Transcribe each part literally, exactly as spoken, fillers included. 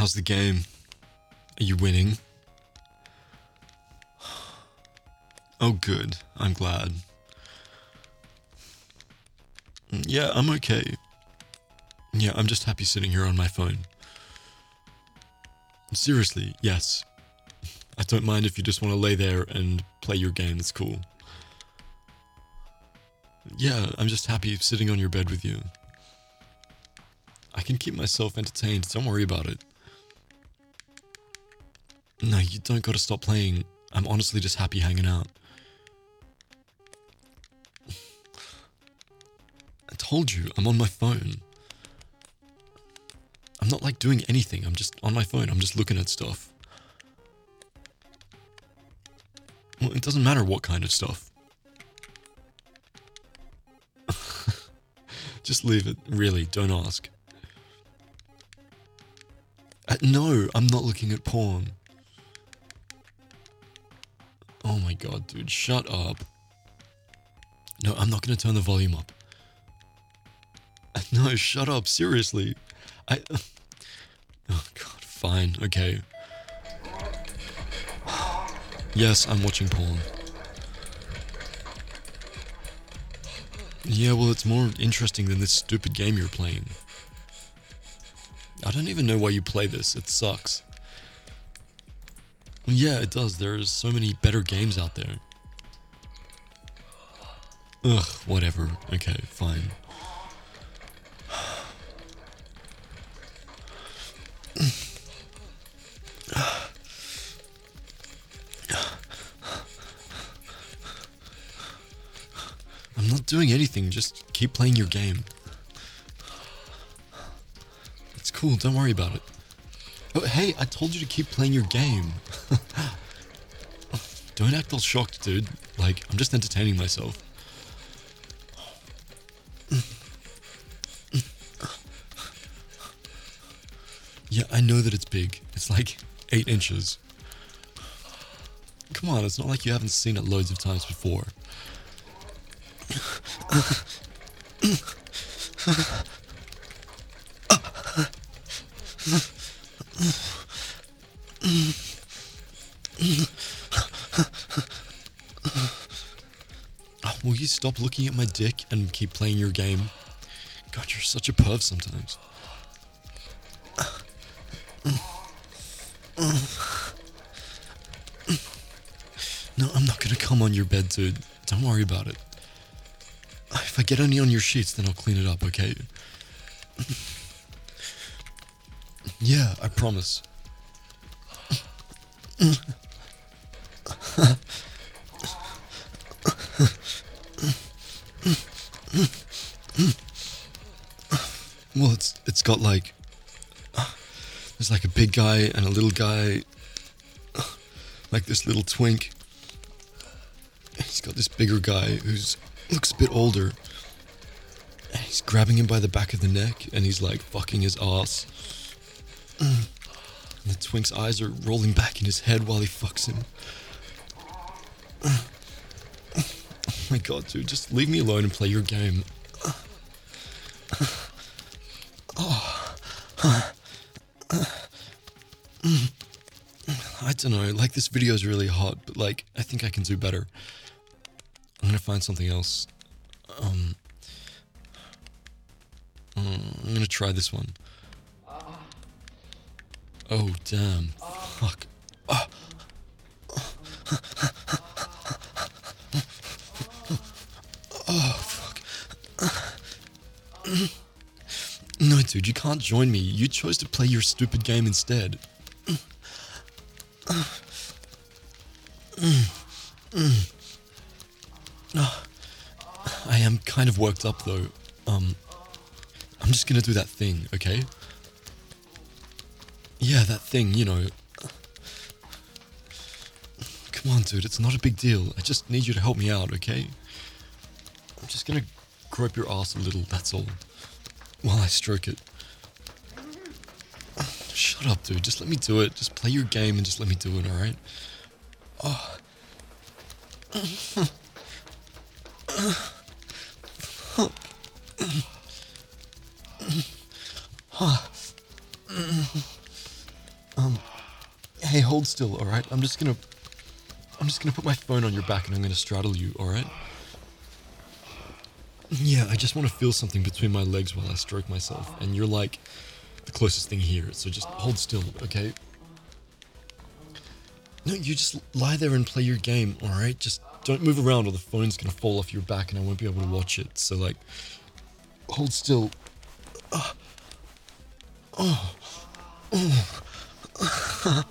How's the game? Are you winning? Oh, good. I'm glad. Yeah, I'm okay. Yeah, I'm just happy sitting here on my phone. Seriously, yes. I don't mind if you just want to lay there and play your game, it's cool. Yeah, I'm just happy sitting on your bed with you. I can keep myself entertained, don't worry about it. No, you don't gotta stop playing. I'm honestly just happy hanging out. I told you, I'm on my phone. I'm not like doing anything, I'm just on my phone, I'm just looking at stuff. Well, it doesn't matter what kind of stuff. Just leave it, really, don't ask. Uh, no, I'm not looking at porn. Oh my god, dude, shut up. No, I'm not gonna turn the volume up. Uh, no, shut up, seriously. I... Oh god, fine, okay. Yes, I'm watching porn. Yeah, well, it's more interesting than this stupid game you're playing. I don't even know why you play this, it sucks. Yeah, it does, there's so many better games out there. Ugh, whatever, okay, fine. I'm not doing anything, just keep playing your game. It's cool, don't worry about it. Oh, hey, I told you to keep playing your game. Don't act all shocked, dude. Like, I'm just entertaining myself. Yeah, I know that it's big. It's like eight inches. Come on, it's not like you haven't seen it loads of times before. Will you stop looking at my dick and keep playing your game? God, you're such a perv sometimes. No, I'm not gonna come on your bed, dude. Don't worry about it. If I get any on your sheets, then I'll clean it up, okay? Yeah, I promise. Well, it's it's got like... There's like a big guy and a little guy. Like this little twink. He's got this bigger guy who's looks a bit older. And he's grabbing him by the back of the neck and he's like fucking his ass. And the twink's eyes are rolling back in his head while he fucks him. Oh my god, dude, just leave me alone and play your game. Oh. I don't know, like this video is really hot, but like, I think I can do better. I'm gonna find something else. Um, uh, I'm gonna try this one. Oh, damn. Fuck. Oh. Oh, fuck. No, dude, you can't join me. You chose to play your stupid game instead. I am kind of worked up, though. Um, I'm just gonna do that thing, okay? Yeah, that thing, you know. Come on, dude, it's not a big deal. I just need you to help me out, okay? I'm just gonna grope your ass a little, that's all. While I stroke it. Shut up, dude. Just let me do it. Just play your game and just let me do it, alright? Oh. Hey, hold still, alright? I'm just gonna... I'm just gonna put my phone on your back and I'm gonna straddle you, alright? Yeah, I just want to feel something between my legs while I stroke myself, and you're like the closest thing here, so just hold still, okay? No, you just lie there and play your game, alright? Just don't move around or the phone's gonna fall off your back and I won't be able to watch it, so like, hold still. Uh, oh. Oh.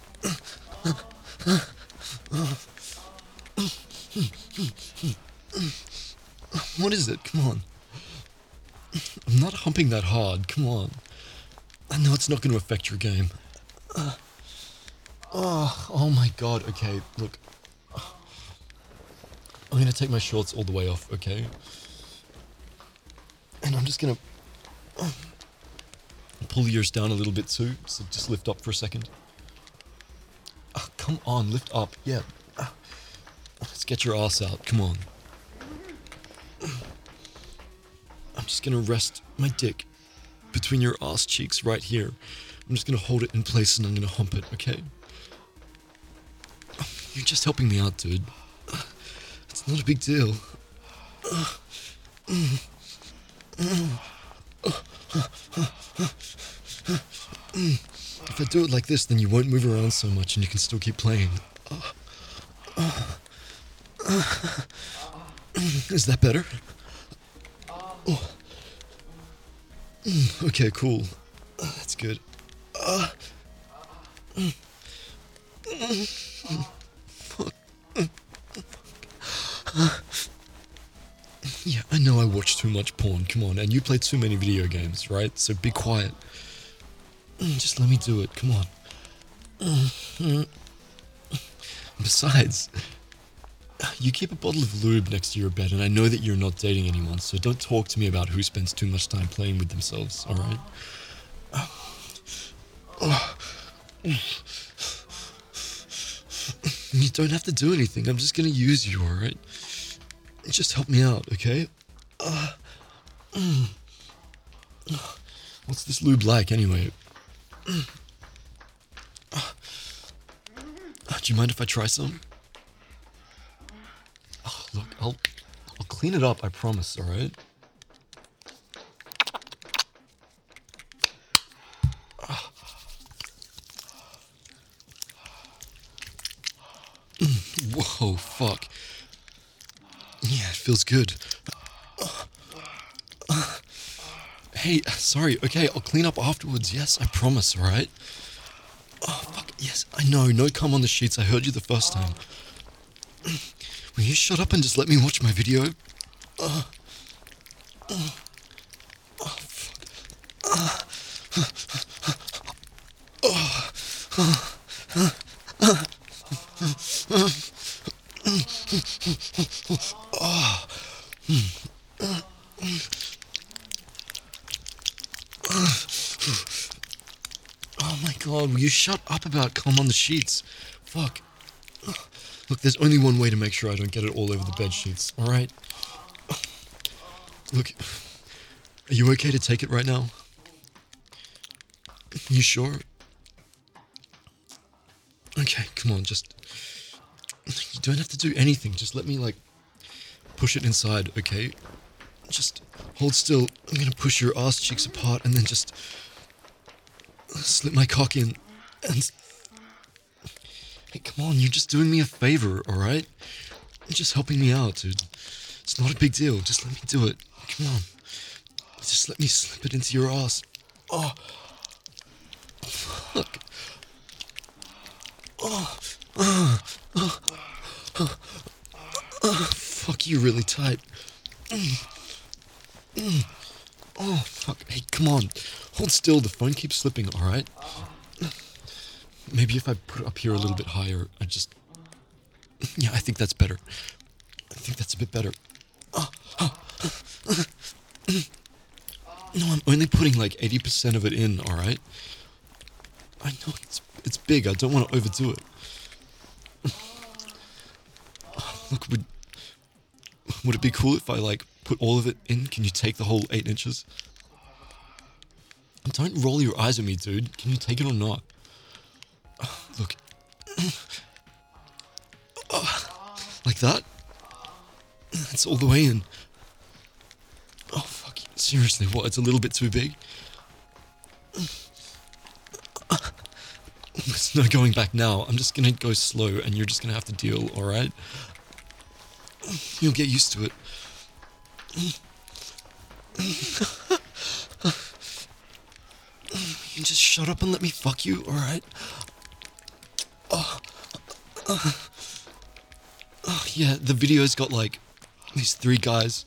What is it? Come on. I'm not humping that hard. Come on. I know it's not going to affect your game. Uh, oh, oh my god. Okay, look. I'm going to take my shorts all the way off, okay? And I'm just going to pull yours down a little bit too. So just lift up for a second. Oh, come on, lift up. Yeah. Let's get your ass out. Come on. I'm just gonna rest my dick between your ass cheeks right here. I'm just gonna hold it in place and I'm gonna hump it, okay? You're just helping me out, dude. It's not a big deal. If I do it like this, then you won't move around so much and you can still keep playing. Is that better? Oh. Okay, cool. That's good. Uh. Fuck. Yeah, I know I watch too much porn, come on, and you play too many video games, right? So be quiet. Just let me do it, come on. Besides, you keep a bottle of lube next to your bed, and I know that you're not dating anyone, so don't talk to me about who spends too much time playing with themselves, alright? You don't have to do anything, I'm just gonna use you, alright? Just help me out, okay? What's this lube like, anyway? Do you mind if I try some? Oh, look, I'll, I'll clean it up, I promise, alright? Whoa, fuck. Yeah, it feels good. Hey, sorry, okay, I'll clean up afterwards, yes, I promise, alright? Oh, fuck, yes, I know, no cum on the sheets, I heard you the first time. Will you shut up and just let me watch my video? Uh, uh, oh, fuck. Uh, uh, uh, uh, uh, oh. Oh my god, will you shut up about cum on the sheets? Fuck. Look, there's only one way to make sure I don't get it all over the bed sheets, alright? Look, are you okay to take it right now? You sure? Okay, come on, just... You don't have to do anything, just let me, like, push it inside, okay? Just hold still. I'm gonna push your ass cheeks apart and then just slip my cock in and... Hey, come on, you're just doing me a favor, alright? You're just helping me out, dude. It's not a big deal, just let me do it. Come on. Just let me slip it into your ass. Oh. Fuck. Oh. Oh. Oh. Oh. Oh. Fuck, you're really tight. Mm. Mm. Oh, fuck. Hey, come on. Hold still, the phone keeps slipping, alright? Maybe if I put it up here a little bit higher, I just... Yeah, I think that's better. I think that's a bit better. Oh, oh. No, I'm only putting like eighty percent of it in, alright? I know, it's, it's big, I don't want to overdo it. Look, would... Would it be cool if I, like, put all of it in? Can you take the whole eight inches? Don't roll your eyes at me, dude. Can you take it or not? Look. Oh, like that? That's all the way in. Oh, fuck. Seriously, what? It's a little bit too big? There's no going back now. I'm just gonna go slow and you're just gonna have to deal, alright? You'll get used to it. You just shut up and let me fuck you, alright? Oh. Uh, oh, yeah, the video's got like these three guys.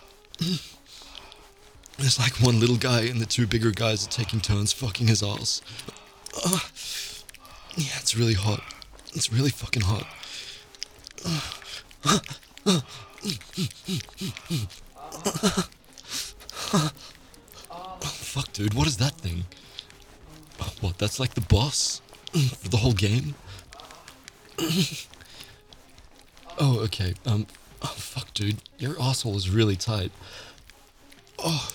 There's like one little guy and the two bigger guys are taking turns fucking his ass. Uh, yeah, it's really hot. It's really fucking hot. Uh, uh, oh, fuck, dude, what is that thing? Oh, what, that's like the boss? For the whole game? Oh, okay, um, oh, fuck, dude, your asshole is really tight. Oh,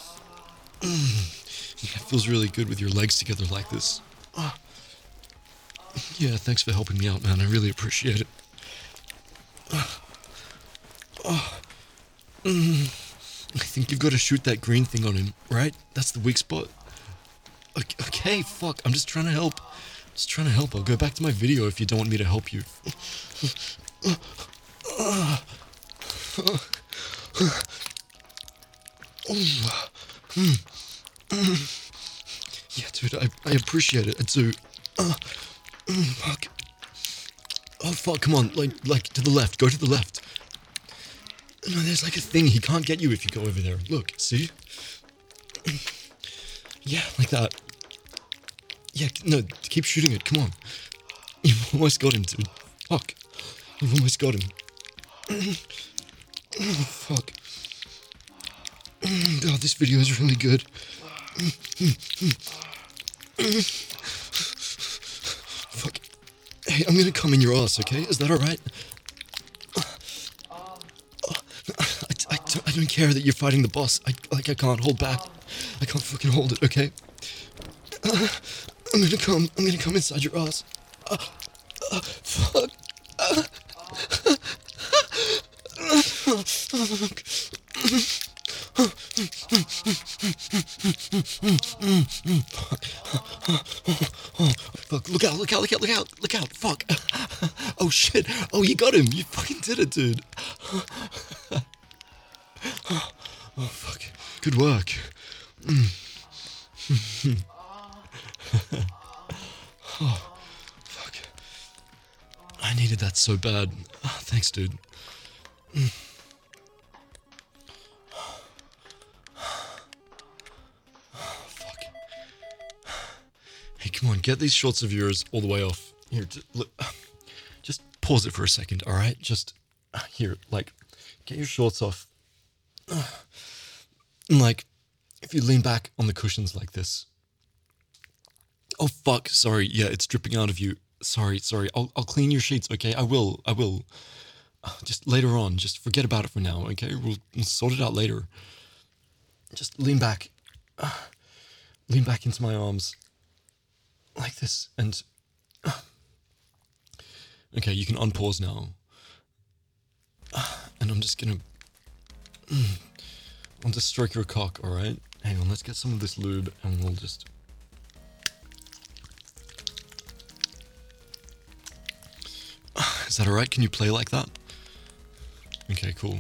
mm. Yeah, it feels really good with your legs together like this. Oh. Yeah, thanks for helping me out, man, I really appreciate it. Oh. Oh. Mm. I think you've got to shoot that green thing on him, right? That's the weak spot. Okay, fuck, I'm just trying to help. Just trying to help. I'll go back to my video if you don't want me to help you. Yeah, dude, I, I appreciate it. I do. Uh, fuck. Oh, fuck, come on. Like, like, to the left. Go to the left. No, there's like a thing. He can't get you if you go over there. Look, see? Yeah, like that. Yeah, no, keep shooting it. Come on. You've almost got him, dude. Fuck. You've almost got him. Oh, fuck. Oh, this video is really good. Fuck. Hey, I'm gonna come in your ass, okay? Is that alright? I, I, I don't care that you're fighting the boss. I, like, I can't hold back. I can't fucking hold it, okay? Uh, I'm gonna come. I'm gonna come inside your ass. Uh, uh, fuck. Uh, fuck, look out, look out, look out, look out, look out, fuck. Oh shit, oh you got him, you fucking did it, dude. Oh fuck, good work. Oh, fuck. I needed that so bad. Oh, thanks, dude. Fuck. Hey, come on, get these shots of yours all the way off. Here, just, look, just pause it for a second, alright? Just, here, like, get your shorts off. And, like, if you lean back on the cushions like this. Oh, fuck, sorry, yeah, it's dripping out of you. Sorry, sorry, I'll, I'll clean your sheets, okay? I will, I will. Just later on, just forget about it for now, okay? We'll, we'll sort it out later. Just lean back. Uh, lean back into my arms. Like this, and... Uh, okay, you can unpause now. Uh, and I'm just gonna... Mm, I'll just stroke your cock, alright? Hang on, let's get some of this lube, and we'll just... Is that alright? Can you play like that? Okay, cool.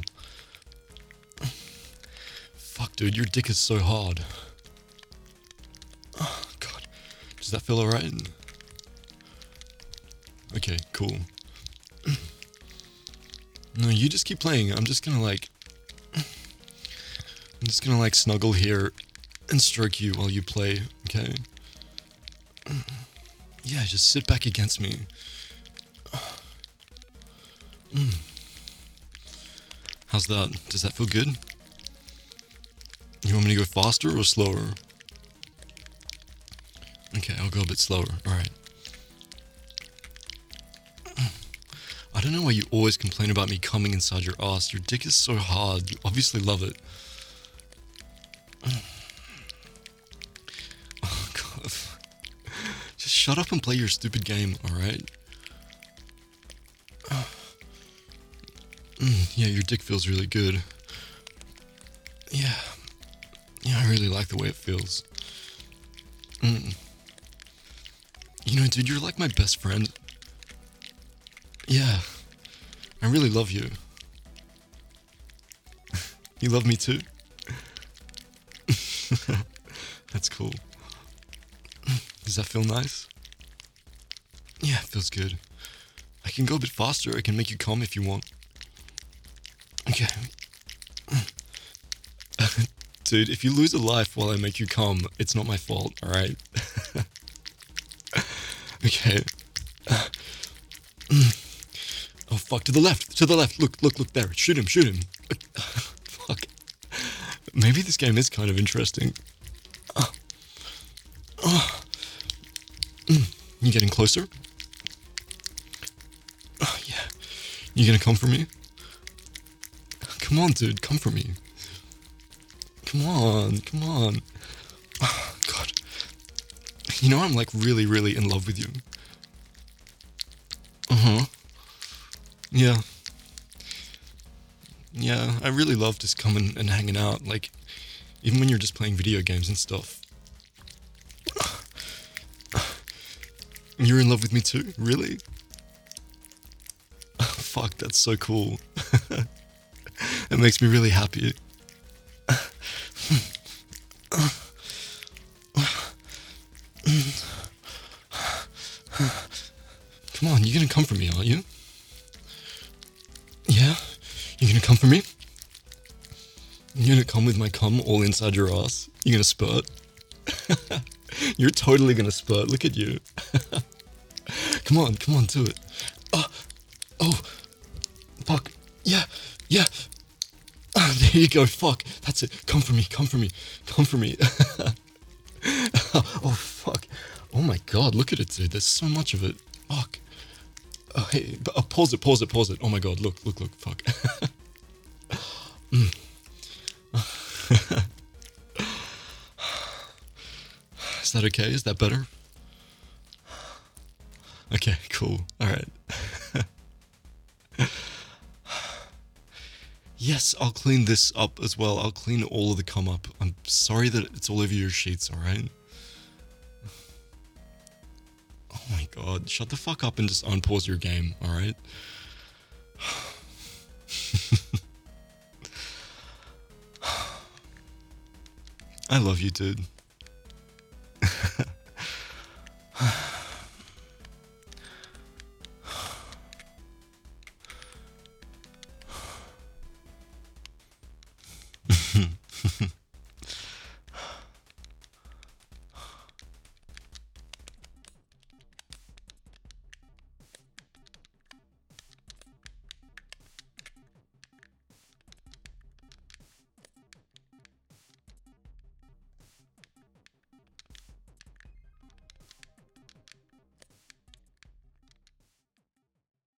Fuck, dude, your dick is so hard. Oh, God. Does that feel alright? Okay, cool. No, you just keep playing. I'm just gonna, like... I'm just gonna, like, snuggle here and stroke you while you play, okay? Yeah, just sit back against me. Mm. How's that? Does that feel good? You want me to go faster or slower? Okay, I'll go a bit slower. Alright. I don't know why you always complain about me coming inside your ass. Your dick is so hard. You obviously love it. Oh, God. Just shut up and play your stupid game, alright? Mm, yeah, your dick feels really good. Yeah. Yeah, I really like the way it feels. Mm. You know, dude, you're like my best friend. Yeah. I really love you. You love me too? That's cool. Does that feel nice? Yeah, it feels good. I can go a bit faster. I can make you come if you want. Okay. Dude, if you lose a life while I make you come, it's not my fault, alright? Okay. Oh, fuck, to the left, to the left. Look, look, look there. Shoot him, shoot him. Fuck. Maybe this game is kind of interesting. Uh, uh, mm, you getting closer? Oh, yeah. You gonna come for me? Come on, dude, come for me. Come on, come on. Oh, God. You know, I'm like really, really in love with you. Uh-huh. Yeah. Yeah, I really love just coming and hanging out, like, even when you're just playing video games and stuff. You're in love with me too? Really? Fuck, that's so cool. It makes me really happy. Come on, you're gonna come for me, aren't you? Yeah? You're gonna come for me? You're gonna come with my cum all inside your ass? You're gonna spurt? You're totally gonna spurt, look at you. Come on, come on, do it. Oh, oh, fuck, yeah, yeah. Oh, there you go, fuck, that's it, come for me, come for me, come for me. Oh, fuck. Oh my god, look at it, dude, there's so much of it. Fuck. Oh, hey, uh, pause it, pause it, pause it. Oh my god, look, look, look, fuck. Mm. Is that okay? Is that better? Okay, cool. Alright. Yes, I'll clean this up as well. I'll clean all of the cum up. I'm sorry that it's all over your sheets, alright? Oh my god, shut the fuck up and just unpause your game, alright? I love you, dude.